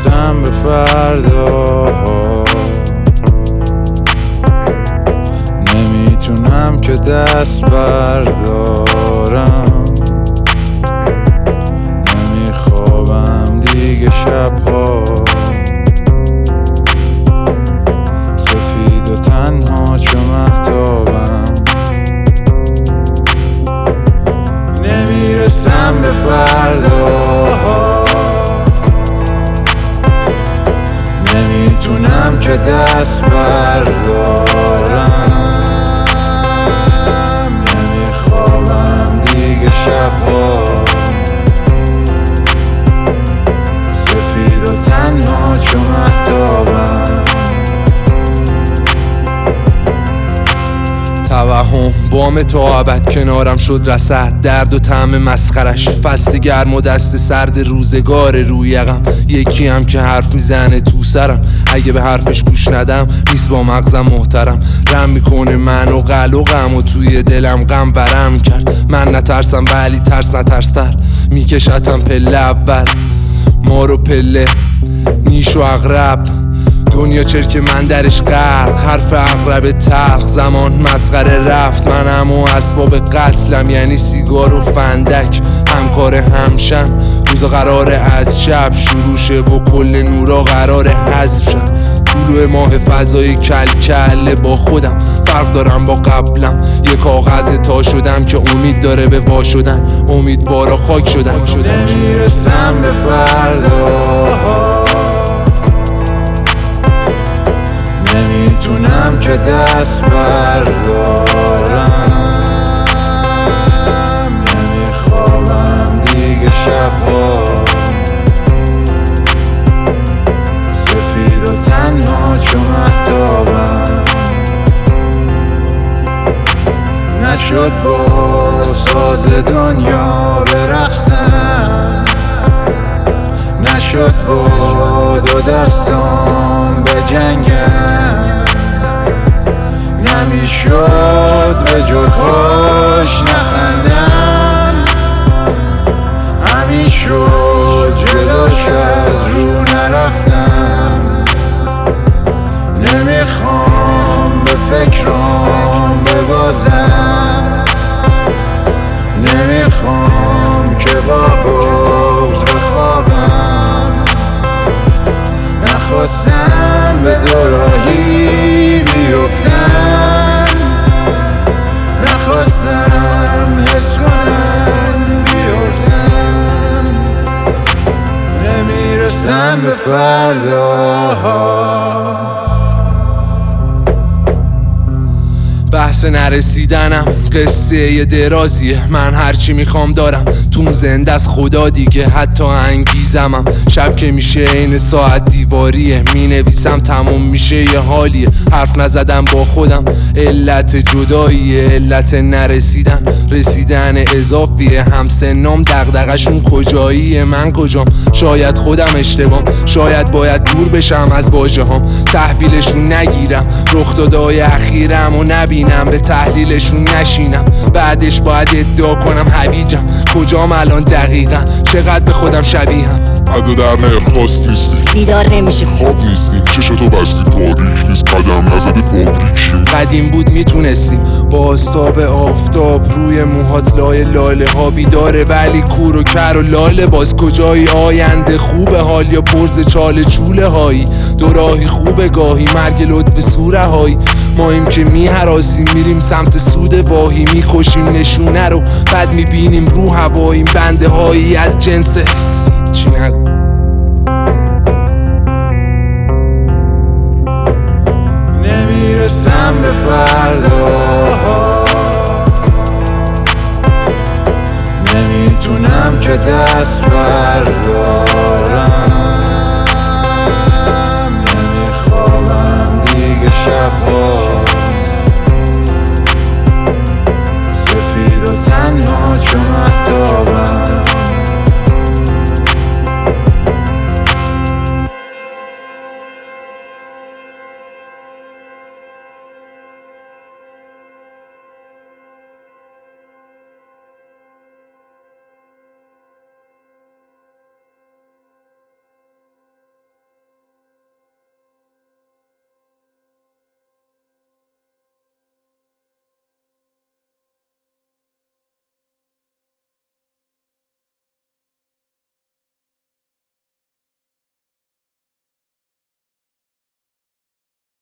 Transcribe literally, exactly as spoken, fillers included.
نمیرسم به فردا، نمیتونم که دست بردارم، نمیخوابم دیگه شبها، سفید و تنها چو مهتابم. نمیرسم به فردا، نمیتونم که دست بردارم، نمیخوابم دیگه شبها، سفید و تنها چو مهتابم. توهم بام تا ابد کنارم شد رسد، درد و طعم مسخرش، فصل گرم و دست سرد روزگار روی یقم. یکی هم که حرف میزنه تو سرم، اگه به حرفش گوش ندم نیست با مغزم محترم. رم میکنه من و قلقم و توی دلم غم برم کرد. من نترسم ولی ترس نترستر میکشتم پله اول، ما رو پله نیش و اغرب، دنیا چرک من درش غرق، حرف اغرب تلخ. زمان مسخره رفت، منم و اسباب قتلم، یعنی سیگار و فندک همکار همشن. روزا قراره از شب شروع شه و کل نورا قراره حذف شن. طلوع ماه فضای کل کله با خودم، فرق دارم با قبلم. یه کاغذ تا شدم که امید داره به وا شدن، امیدوارا خاک شدن. نمیرسم به فردا، نمیتونم که دست بردارم، نمیخوابم دیگه شبها، سفید و تنها چو مهتابم. نشد با ساز دنیا برقصم، نشد با دو دستام بجنگم، نمیشد به جوکاش نخندم، همین شد جلوش از رو نرفتم. نمیخوام به فکرام ببازم، نمیخوام که با بغض بخوابم، نخواستم به دوراهی بیفتم، نخواستم حس کنم بیفتم. نمیرسم به فردا، بحث نرسیدنم قصه یه درازیه. من هرچی میخوام دارم، توم زنده از خدا دیگه، حتی انگیزمم. شب که میشه این ساعت دیواریه، مینویسم تموم میشه یه حالیه. حرف نزدم با خودم علت جداییه، علت نرسیدن رسیدن اضافیه. همسنام دغدغشون کجاییه، من کجام؟ شاید خودم اشتباهم، شاید باید دور بشم از واژه هام، تحویلشون نگیرم رخ دادای اخیرم و نبینم، به تحلیلشون نشینم. بعدش باید ادعا کنم هویجم، کجام الان دقیقا، چقدر به خودم شبیهم. عدو در نخواست نیستی، بیدار نمیشی، خواب نیستی، چشتو بستی تاریک نیست، قدم نزده فابریک. قدیم بود میتونستیم با آستاب آفتاب روی موهات لای لاله ها بیداره، ولی کور و کر و لاله باز کجایی؟ آینده خوبه حال یا پرز چاله چوله هایی؟ دو راهی خوبه گاهی، مرگ لطف سوره هایی. ما ایم که میهراسیم میریم سمت سود واهی، میکشیم نشونه رو بعد میبینیم رو هواییم، بنده هایی از جنس حسی. چی نگو نمیرسم به فردا، نمیتونم که دست بردارم، نمیخوابم دیگه شبها، سفید و تنها چو مهتابم.